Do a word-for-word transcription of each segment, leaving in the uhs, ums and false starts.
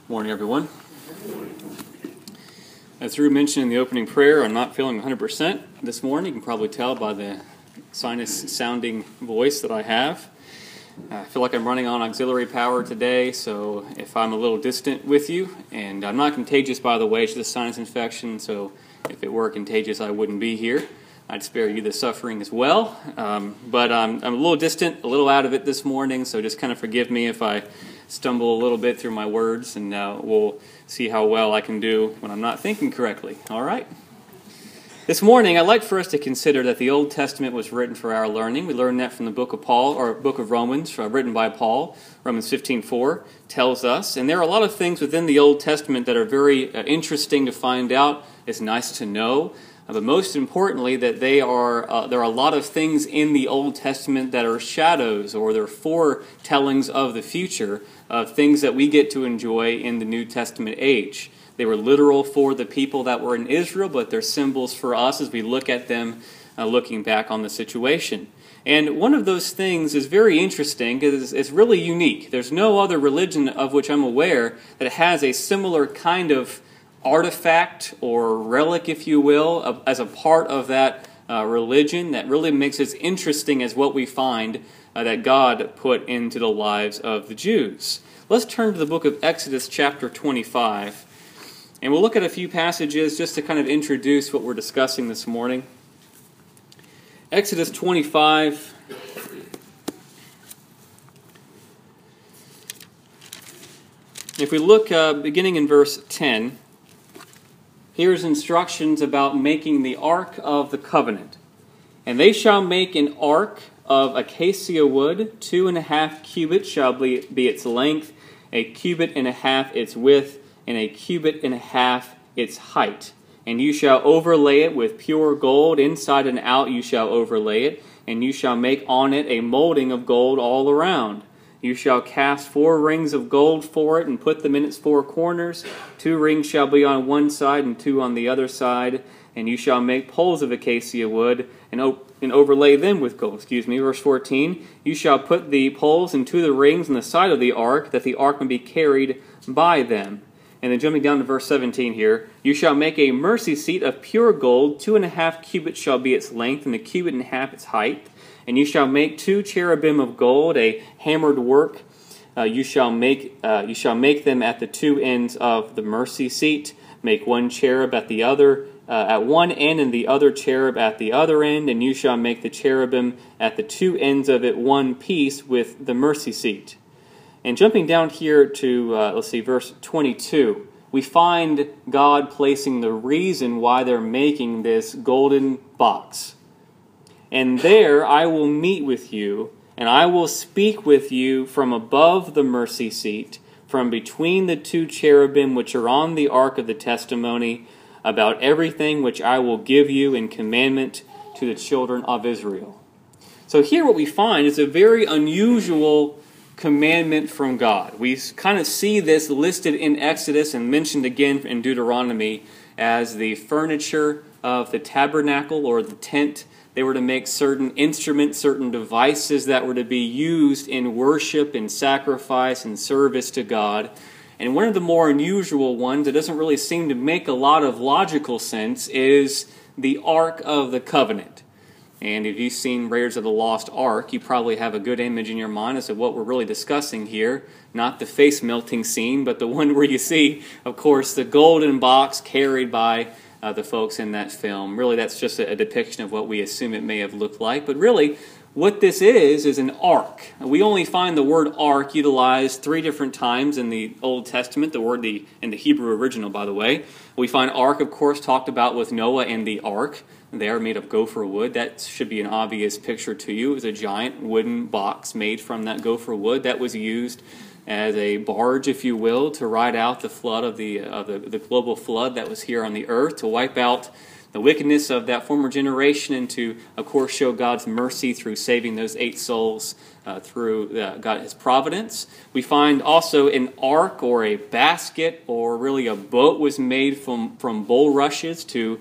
Morning, everyone. As Drew mentioned in the opening prayer, I'm not feeling one hundred percent this morning. You can probably tell by the sinus-sounding voice that I have. I feel like I'm running on auxiliary power today, so if I'm a little distant with you, and I'm not contagious, by the way, it's just a sinus infection, so if it were contagious, I wouldn't be here. I'd spare you the suffering as well, um, but um, I'm a little distant, a little out of it this morning, so just kind of forgive me if I stumble a little bit through my words, and uh, we'll see how well I can do when I'm not thinking correctly. All right? This morning, I'd like for us to consider that the Old Testament was written for our learning. We learned that from the book of Paul, or book of Romans, uh, written by Paul. Romans fifteen four tells us, and there are a lot of things within the Old Testament that are very uh, interesting to find out. It's nice to know. Uh, but most importantly, that they are uh, there are a lot of things in the Old Testament that are shadows, or they're foretellings of the future, of things that we get to enjoy in the New Testament age. They were literal for the people that were in Israel, but they're symbols for us as we look at them, uh, looking back on the situation. And one of those things is very interesting because it's really unique. There's no other religion of which I'm aware that has a similar kind of artifact or relic, if you will, as a part of that uh, religion that really makes it as interesting as what we find uh, that God put into the lives of the Jews. Let's turn to the book of Exodus chapter twenty-five, and we'll look at a few passages just to kind of introduce what we're discussing this morning. Exodus twenty-five. If we look uh, beginning in verse ten, here's instructions about making the ark of the covenant. And they shall make an ark of acacia wood, two and a half cubits shall be, be its length, a cubit and a half its width, and a cubit and a half its height. And you shall overlay it with pure gold, inside and out you shall overlay it, and you shall make on it a molding of gold all around. You shall cast four rings of gold for it, and put them in its four corners. Two rings shall be on one side, and two on the other side. And you shall make poles of acacia wood, and, o- and overlay them with gold. Excuse me, verse fourteen. You shall put the poles into the rings on the side of the ark, that the ark may be carried by them. And then jumping down to verse seventeen here. You shall make a mercy seat of pure gold. Two and a half cubits shall be its length, and a cubit and a half its height. And you shall make two cherubim of gold, a hammered work. Uh, you shall make uh, you shall make them at the two ends of the mercy seat. Make one cherub at the other uh, at one end, and the other cherub at the other end. And you shall make the cherubim at the two ends of it one piece with the mercy seat. And jumping down here to uh, let's see, verse twenty-two, we find God placing the reason why they're making this golden box. And there I will meet with you, and I will speak with you from above the mercy seat, from between the two cherubim which are on the ark of the testimony, about everything which I will give you in commandment to the children of Israel. So here what we find is a very unusual commandment from God. We kind of see this listed in Exodus and mentioned again in Deuteronomy as the furniture of the tabernacle or the tent. They were to make certain instruments, certain devices that were to be used in worship and sacrifice and service to God. And one of the more unusual ones that doesn't really seem to make a lot of logical sense is the Ark of the Covenant. And if you've seen Raiders of the Lost Ark, you probably have a good image in your mind as to what we're really discussing here. Not the face melting scene, but the one where you see, of course, the golden box carried by Uh, the folks in that film. Really, that's just a, a depiction of what we assume it may have looked like. But really, what this is, is an ark. We only find the word ark utilized three different times in the Old Testament, the word the in the Hebrew original, by the way. We find ark, of course, talked about with Noah and the ark. They are made of gopher wood. That should be an obvious picture to you. It was a giant wooden box made from that gopher wood that was used as a barge, if you will, to ride out the flood of the, uh, the the global flood that was here on the earth, to wipe out the wickedness of that former generation, and to, of course, show God's mercy through saving those eight souls uh, through uh, God, His providence. We find also an ark or a basket or really a boat was made from, from bulrushes to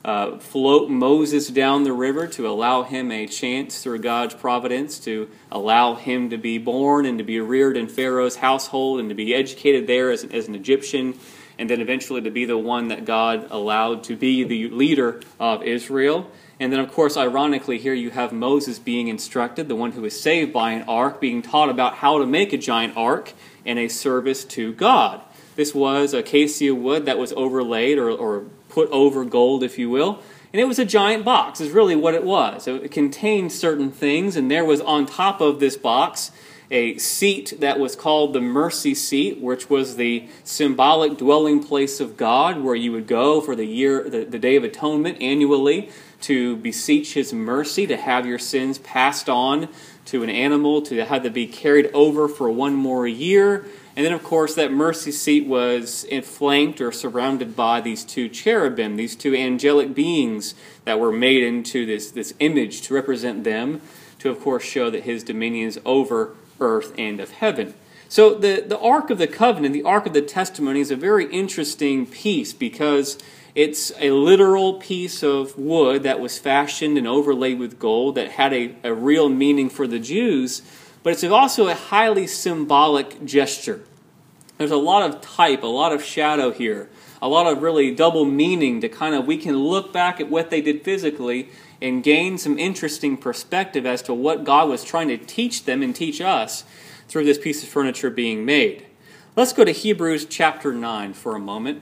uh, float Moses down the river to allow him a chance through God's providence to allow him to be born and to be reared in Pharaoh's household and to be educated there as, as an Egyptian, and then eventually to be the one that God allowed to be the leader of Israel. And then, of course, ironically, here you have Moses being instructed, the one who is saved by an ark, being taught about how to make a giant ark in a service to God. This was acacia wood that was overlaid or, or put over gold, if you will. And it was a giant box, is really what it was. It contained certain things, and there was on top of this box a seat that was called the mercy seat, which was the symbolic dwelling place of God, where you would go for the year, the, the Day of Atonement annually, to beseech His mercy, to have your sins passed on to an animal, to have them be carried over for one more year. And then, of course, that mercy seat was flanked or surrounded by these two cherubim, these two angelic beings that were made into this, this image to represent them, to, of course, show that His dominion is over earth and of heaven. So the, the Ark of the Covenant, the Ark of the Testimony, is a very interesting piece because it's a literal piece of wood that was fashioned and overlaid with gold that had a, a real meaning for the Jews, but it's also a highly symbolic gesture. There's a lot of type, a lot of shadow here, a lot of really double meaning to kind of, we can look back at what they did physically and gain some interesting perspective as to what God was trying to teach them and teach us through this piece of furniture being made. Let's go to Hebrews chapter nine for a moment.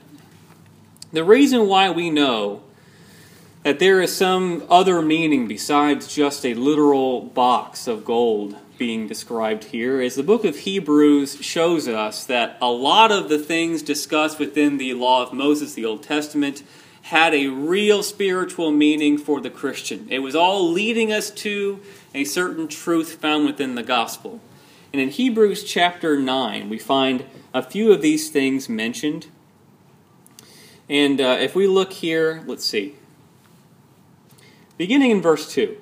The reason why we know that there is some other meaning besides just a literal box of gold being described here is the book of Hebrews shows us that a lot of the things discussed within the law of Moses, the Old Testament, had a real spiritual meaning for the Christian. It was all leading us to a certain truth found within the gospel. And in Hebrews chapter nine, we find a few of these things mentioned. And uh, if we look here, let's see. Beginning in verse two.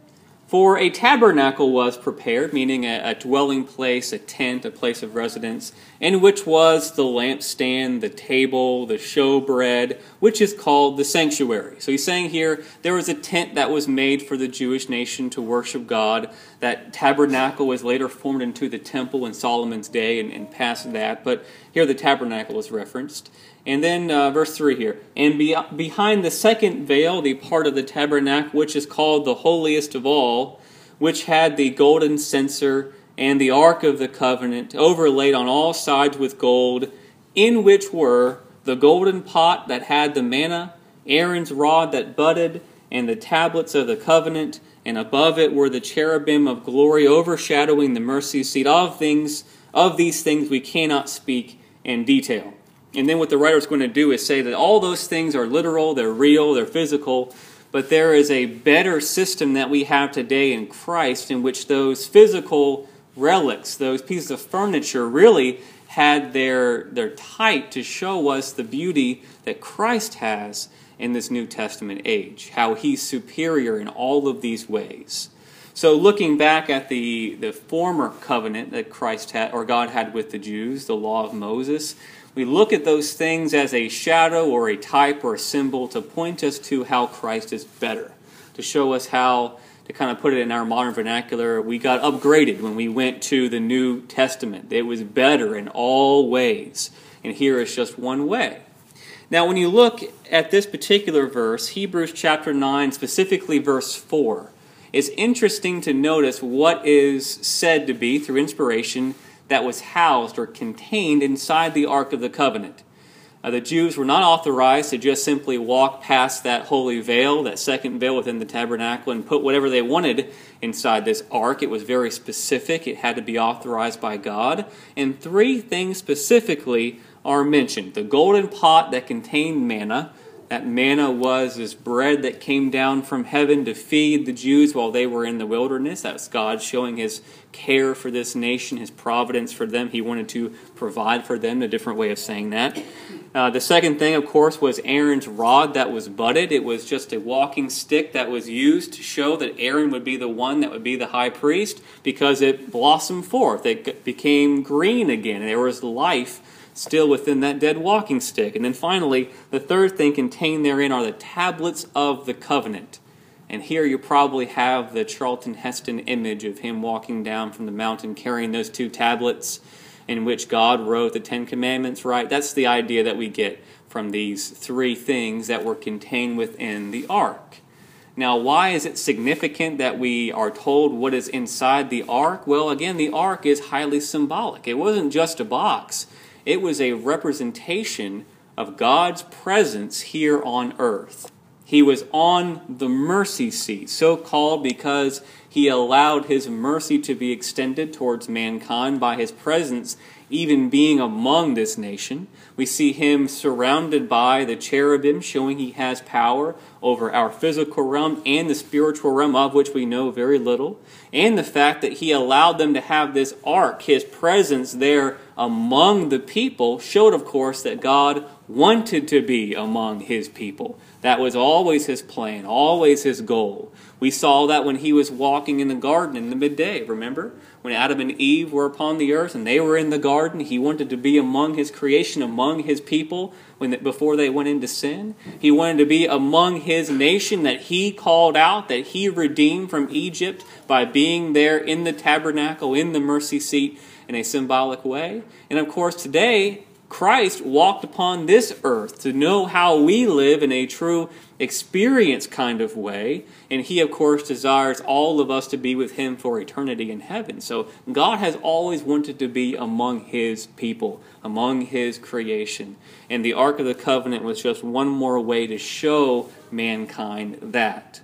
For a tabernacle was prepared, meaning a, a dwelling place, a tent, a place of residence, in which was the lampstand, the table, the showbread, which is called the sanctuary. So he's saying here, there was a tent that was made for the Jewish nation to worship God. That tabernacle was later formed into the temple in Solomon's day and, and past that, but here the tabernacle is referenced. And then uh, verse three here, and be, behind the second veil, the part of the tabernacle which is called the holiest of all, which had the golden censer and the ark of the covenant overlaid on all sides with gold, in which were the golden pot that had the manna, Aaron's rod that budded, and the tablets of the covenant, and above it were the cherubim of glory overshadowing the mercy seat. Of things, of these things we cannot speak in detail. And then what the writer is going to do is say that all those things are literal, they're real, they're physical, but there is a better system that we have today in Christ in which those physical relics, those pieces of furniture, really had their, their type to show us the beauty that Christ has in this New Testament age, how He's superior in all of these ways. So looking back at the, the former covenant that Christ had, or God had with the Jews, the law of Moses, we look at those things as a shadow or a type or a symbol to point us to how Christ is better, to show us how, to kind of put it in our modern vernacular, we got upgraded when we went to the New Testament. It was better in all ways, and here is just one way. Now, when you look at this particular verse, Hebrews chapter nine, specifically verse four, it's interesting to notice what is said to be, through inspiration, that was housed or contained inside the Ark of the Covenant. Uh, the Jews were not authorized to just simply walk past that holy veil, that second veil within the tabernacle, and put whatever they wanted inside this ark. It was very specific. It had to be authorized by God. And three things specifically are mentioned. The golden pot that contained manna. That manna was this bread that came down from heaven to feed the Jews while they were in the wilderness. That's God showing His care for this nation, His providence for them. He wanted to provide for them, a different way of saying that. Uh, the second thing, of course, was Aaron's rod that was budded. It was just a walking stick that was used to show that Aaron would be the one that would be the high priest because it blossomed forth. It became green again. There was life still within that dead walking stick. And then finally, the third thing contained therein are the tablets of the covenant. And here you probably have the Charlton Heston image of him walking down from the mountain carrying those two tablets in which God wrote the Ten Commandments, right? That's the idea that we get from these three things that were contained within the ark. Now, why is it significant that we are told what is inside the ark? Well, again, the ark is highly symbolic. It wasn't just a box. It was a representation of God's presence here on earth. He was on the mercy seat, so called because he allowed his mercy to be extended towards mankind by his presence even being among this nation. We see him surrounded by the cherubim, showing he has power over our physical realm and the spiritual realm, of which we know very little. And the fact that he allowed them to have this ark, his presence there among the people, showed, of course, that God wanted to be among his people. That was always his plan, always his goal. We saw that when he was walking in the garden in the midday, remember? When Adam and Eve were upon the earth and they were in the garden, he wanted to be among his creation, among his people when the, before they went into sin. He wanted to be among his nation that he called out, that he redeemed from Egypt by being there in the tabernacle, in the mercy seat in a symbolic way. And of course today, Christ walked upon this earth to know how we live in a true experience kind of way. And he, of course, desires all of us to be with him for eternity in heaven. So God has always wanted to be among his people, among his creation. And the Ark of the Covenant was just one more way to show mankind that.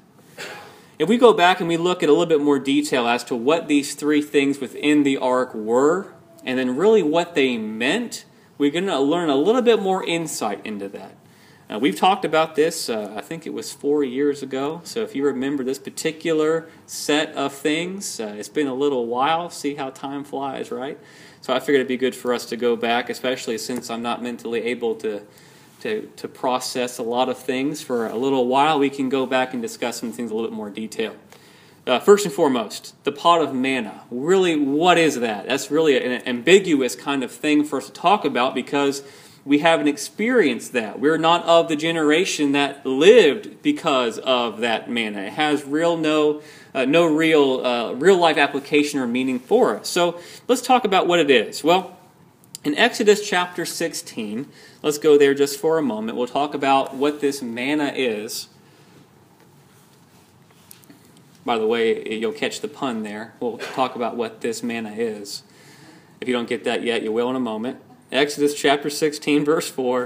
If we go back and we look at a little bit more detail as to what these three things within the ark were, and then really what they meant, we're going to learn a little bit more insight into that. Uh, we've talked about this, uh, I think it was four years ago. So if you remember this particular set of things, uh, it's been a little while. See how time flies, right? So I figured it'd be good for us to go back, especially since I'm not mentally able to, to, to process a lot of things for a little while. We can go back and discuss some things in a little bit more detail. Uh, first and foremost, the pot of manna. Really, what is that? That's really an ambiguous kind of thing for us to talk about because we haven't experienced that. We're not of the generation that lived because of that manna. It has real no uh, no real uh, real life application or meaning for us. So let's talk about what it is. Well, in Exodus chapter sixteen, let's go there just for a moment. We'll talk about what this manna is. By the way, you'll catch the pun there. We'll talk about what this manna is. If you don't get that yet, you will in a moment. Exodus chapter sixteen, verse four.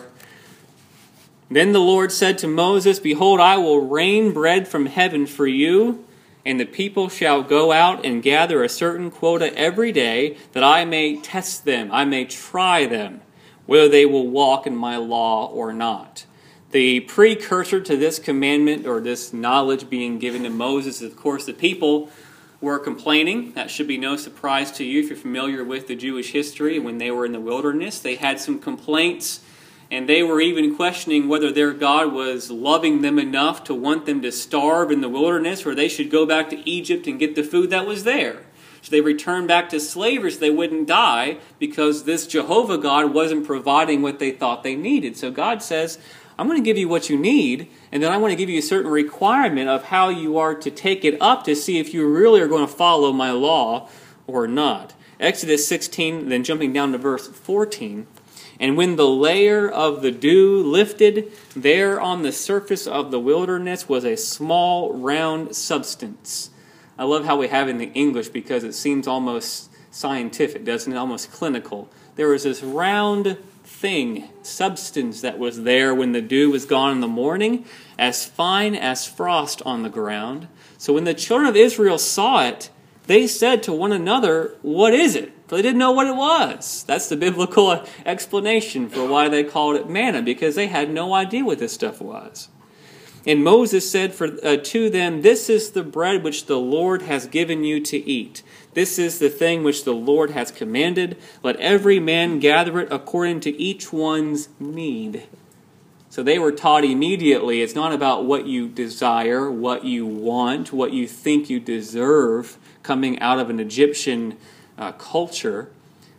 Then the Lord said to Moses, Behold, I will rain bread from heaven for you, and the people shall go out and gather a certain quota every day, that I may test them, I may try them, whether they will walk in my law or not. The precursor to this commandment or this knowledge being given to Moses is, of course, the people were complaining. That should be no surprise to you if you're familiar with the Jewish history. When they were in the wilderness, they had some complaints, and they were even questioning whether their God was loving them enough to want them to starve in the wilderness, or they should go back to Egypt and get the food that was there. So they returned back to slavery so they wouldn't die because this Jehovah God wasn't providing what they thought they needed. So God says, I'm going to give you what you need, and then I want to give you a certain requirement of how you are to take it up to see if you really are going to follow my law or not. Exodus sixteen, then jumping down to verse fourteen. And when the layer of the dew lifted, there on the surface of the wilderness was a small round substance. I love how we have it in the English because it seems almost scientific, doesn't it? Almost clinical. There was this round thing, substance that was there when the dew was gone in the morning, as fine as frost on the ground. So when the children of Israel saw it, they said to one another, What is it? For they didn't know what it was. That's the biblical explanation for why they called it manna, because they had no idea what this stuff was. And Moses said for, uh, to them, This is the bread which the Lord has given you to eat. This is the thing which the Lord has commanded. Let every man gather it according to each one's need. So they were taught immediately, it's not about what you desire, what you want, what you think you deserve coming out of an Egyptian uh, culture.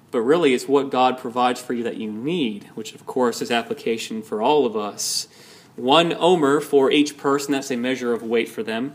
but really it's what God provides for you that you need, which of course is application for all of us. One omer for each person, that's a measure of weight for them.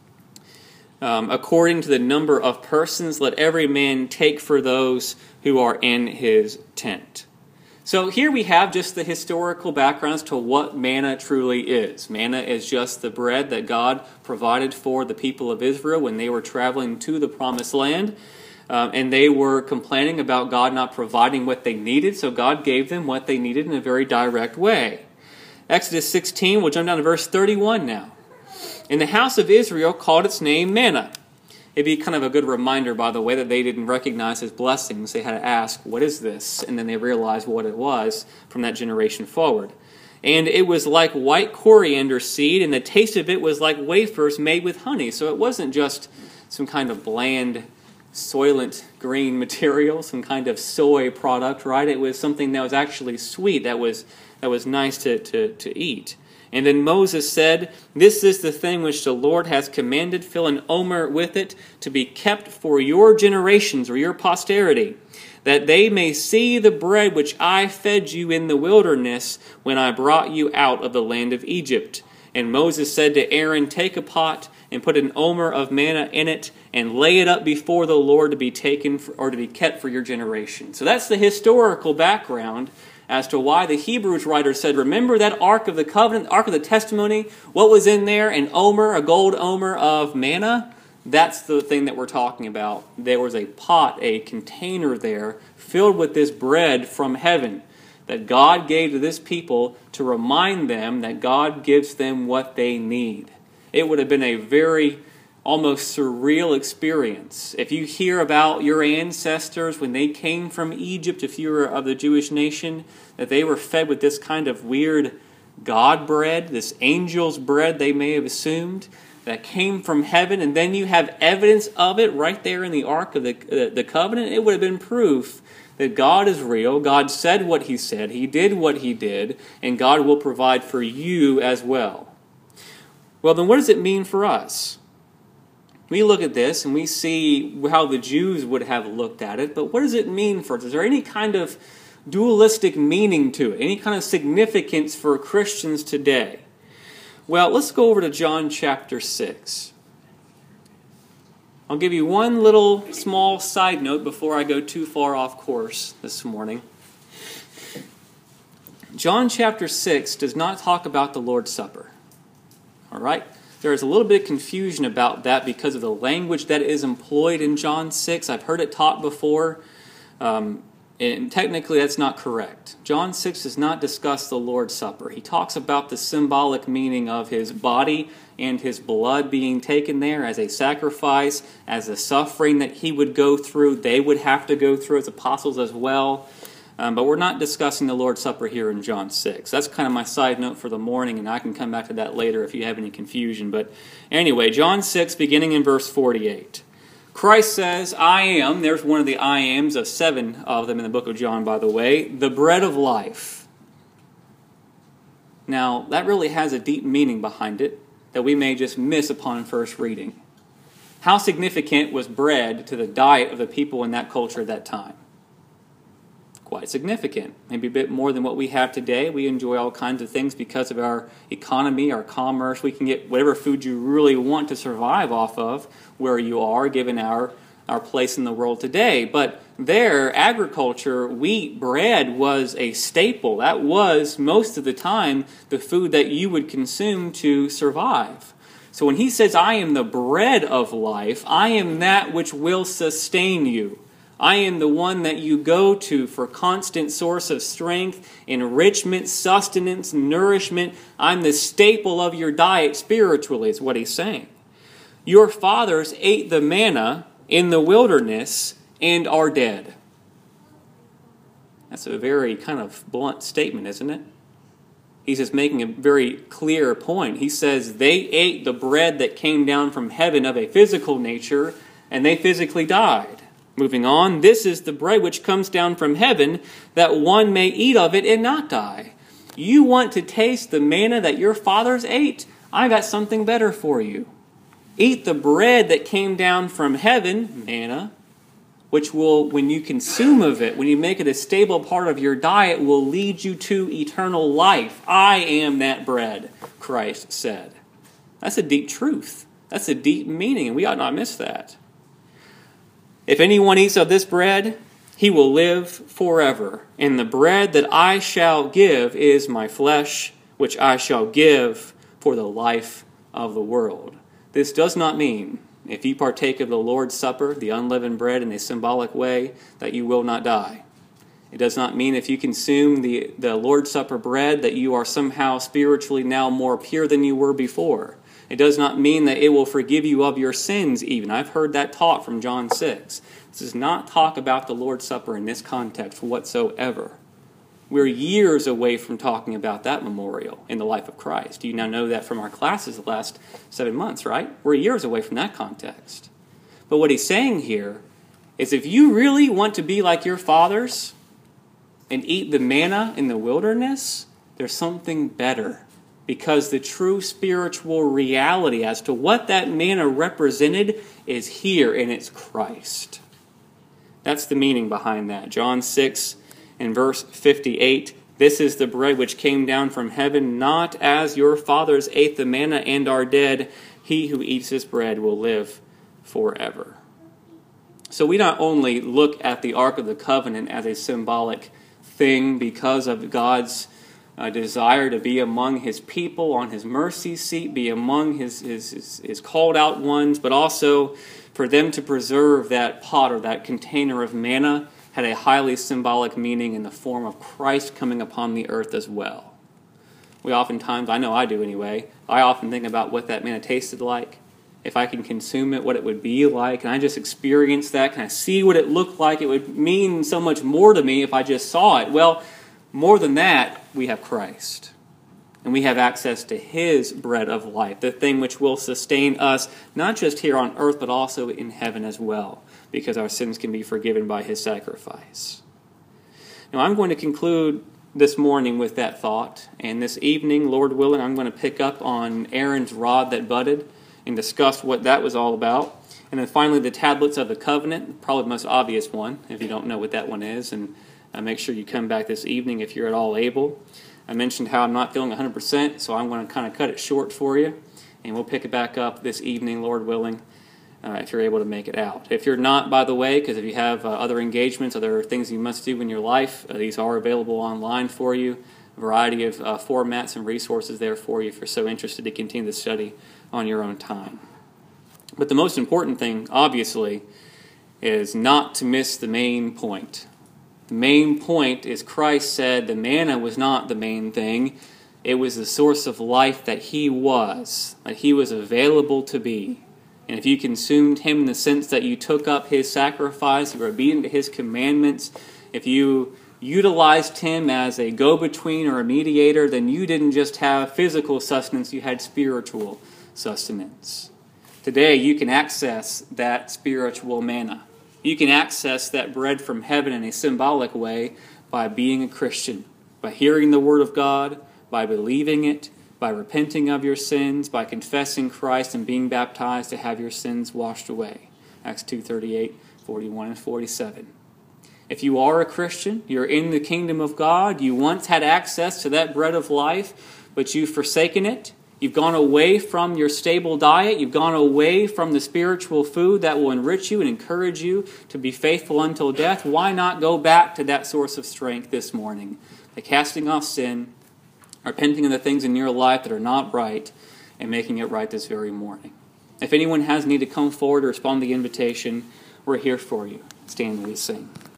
Um, according to the number of persons, let every man take for those who are in his tent. So here we have just the historical backgrounds to what manna truly is. Manna is just the bread that God provided for the people of Israel when they were traveling to the promised land. Um, and they were complaining about God not providing what they needed, so God gave them what they needed in a very direct way. Exodus sixteen, we'll jump down to verse thirty-one now. And the house of Israel called its name manna. It'd be kind of a good reminder, by the way, that they didn't recognize his blessings. They had to ask, what is this? And then they realized what it was from that generation forward. And it was like white coriander seed, and the taste of it was like wafers made with honey. So it wasn't just some kind of bland, soylent green material, some kind of soy product, right? It was something that was actually sweet, that was that was nice to, to, to eat. And then Moses said, this is the thing which the Lord has commanded, fill an omer with it, to be kept for your generations, or your posterity, that they may see the bread which I fed you in the wilderness when I brought you out of the land of Egypt. And Moses said to Aaron, take a pot and put an omer of manna in it, and lay it up before the Lord to be taken for, or to be kept for your generation. So that's the historical background as to why the Hebrews writer said, remember that Ark of the Covenant, Ark of the Testimony, what was in there? An omer, a gold omer of manna? That's the thing that we're talking about. There was a pot, a container there, filled with this bread from heaven that God gave to this people to remind them that God gives them what they need. It would have been a very almost surreal experience. If you hear about your ancestors when they came from Egypt, if you were of the Jewish nation, that they were fed with this kind of weird God bread, this angel's bread they may have assumed, that came from heaven, and then you have evidence of it right there in the Ark of the, uh, the Covenant, it would have been proof that God is real, God said what He said, He did what He did, and God will provide for you as well. Well, then what does it mean for us? We look at this and we see how the Jews would have looked at it, but what does it mean for us? Is there any kind of dualistic meaning to it? Any kind of significance for Christians today? Well, let's go over to John chapter six. I'll give you one little small side note before I go too far off course this morning. John chapter six does not talk about the Lord's Supper. All right? There is a little bit of confusion about that because of the language that is employed in John six. I've heard it taught before, um, and technically that's not correct. John six does not discuss the Lord's Supper. He talks about the symbolic meaning of His body and His blood being taken there as a sacrifice, as the suffering that He would go through, they would have to go through as apostles as well. Um, but we're not discussing the Lord's Supper here in John six. That's kind of my side note for the morning, and I can come back to that later if you have any confusion. But anyway, John six, beginning in verse forty-eight. Christ says, I am, there's one of the I ams of seven of them in the book of John, by the way, the bread of life. Now, that really has a deep meaning behind it that we may just miss upon first reading. How significant was bread to the diet of the people in that culture at that time? Quite significant. Maybe a bit more than what we have today. We enjoy all kinds of things because of our economy, our commerce. We can get whatever food you really want to survive off of where you are, given our, our place in the world today. But there, agriculture, wheat, bread was a staple. That was, most of the time, the food that you would consume to survive. So when He says, I am the bread of life, I am that which will sustain you. I am the one that you go to for constant source of strength, enrichment, sustenance, nourishment. I'm the staple of your diet spiritually, is what He's saying. Your fathers ate the manna in the wilderness and are dead. That's a very kind of blunt statement, isn't it? He's just making a very clear point. He says they ate the bread that came down from heaven of a physical nature, and they physically died. Moving on, this is the bread which comes down from heaven, that one may eat of it and not die. You want to taste the manna that your fathers ate? I got something better for you. Eat the bread that came down from heaven, manna, which will, when you consume of it, when you make it a stable part of your diet, will lead you to eternal life. I am that bread, Christ said. That's a deep truth. That's a deep meaning, and we ought not miss that. If anyone eats of this bread, he will live forever. And the bread that I shall give is my flesh, which I shall give for the life of the world. This does not mean, if you partake of the Lord's Supper, the unleavened bread, in a symbolic way, that you will not die. It does not mean if you consume the, the Lord's Supper bread that you are somehow spiritually now more pure than you were before. It does not mean that it will forgive you of your sins even. I've heard that taught from John six. This does not talk about the Lord's Supper in this context whatsoever. We're years away from talking about that memorial in the life of Christ. You now know that from our classes the last seven months, right? We're years away from that context. But what he's saying here is if you really want to be like your fathers and eat the manna in the wilderness, there's something better. Because the true spiritual reality as to what that manna represented is here, and it's Christ. That's the meaning behind that. John six in verse fifty-eight, this is the bread which came down from heaven, not as your fathers ate the manna and are dead. He who eats this bread will live forever. So we not only look at the Ark of the Covenant as a symbolic thing because of God's uh, desire to be among his people on his mercy seat, be among his, his, his, his called out ones, but also for them to preserve that pot or that container of manna had a highly symbolic meaning in the form of Christ coming upon the earth as well. We oftentimes, I know I do anyway, I often think about what that manna tasted like. If I can consume it, what it would be like. Can I just experience that? Can I see what it looked like? It would mean so much more to me if I just saw it. Well, more than that, we have Christ. And we have access to his bread of life, the thing which will sustain us, not just here on earth, but also in heaven as well, because our sins can be forgiven by his sacrifice. Now, I'm going to conclude this morning with that thought, and this evening, Lord willing, I'm going to pick up on Aaron's rod that budded and discuss what that was all about. And then finally, the tablets of the covenant, probably the most obvious one, if you don't know what that one is, and uh, make sure you come back this evening if you're at all able. I mentioned how I'm not feeling one hundred percent, so I'm going to kind of cut it short for you, and we'll pick it back up this evening, Lord willing, uh, if you're able to make it out. If you're not, by the way, because if you have uh, other engagements, other things you must do in your life, uh, these are available online for you, a variety of uh, formats and resources there for you if you're so interested to continue the study on your own time. But the most important thing, obviously, is not to miss the main point. The main point is Christ said the manna was not the main thing. It was the source of life that he was, that he was available to be. And if you consumed him in the sense that you took up his sacrifice, you were obedient to his commandments, if you utilized him as a go-between or a mediator, then you didn't just have physical sustenance, you had spiritual sustenance. Today you can access that spiritual manna. You can access that bread from heaven in a symbolic way by being a Christian, by hearing the Word of God, by believing it, by repenting of your sins, by confessing Christ and being baptized to have your sins washed away. Acts two thirty-eight, forty-one, and forty-seven. If you are a Christian, you're in the kingdom of God, you once had access to that bread of life, but you've forsaken it. You've gone away from your stable diet. You've gone away from the spiritual food that will enrich you and encourage you to be faithful until death. Why not go back to that source of strength this morning by casting off sin, repenting of the things in your life that are not right, and making it right this very morning? If anyone has need to come forward or respond to the invitation, we're here for you. Stand and we sing.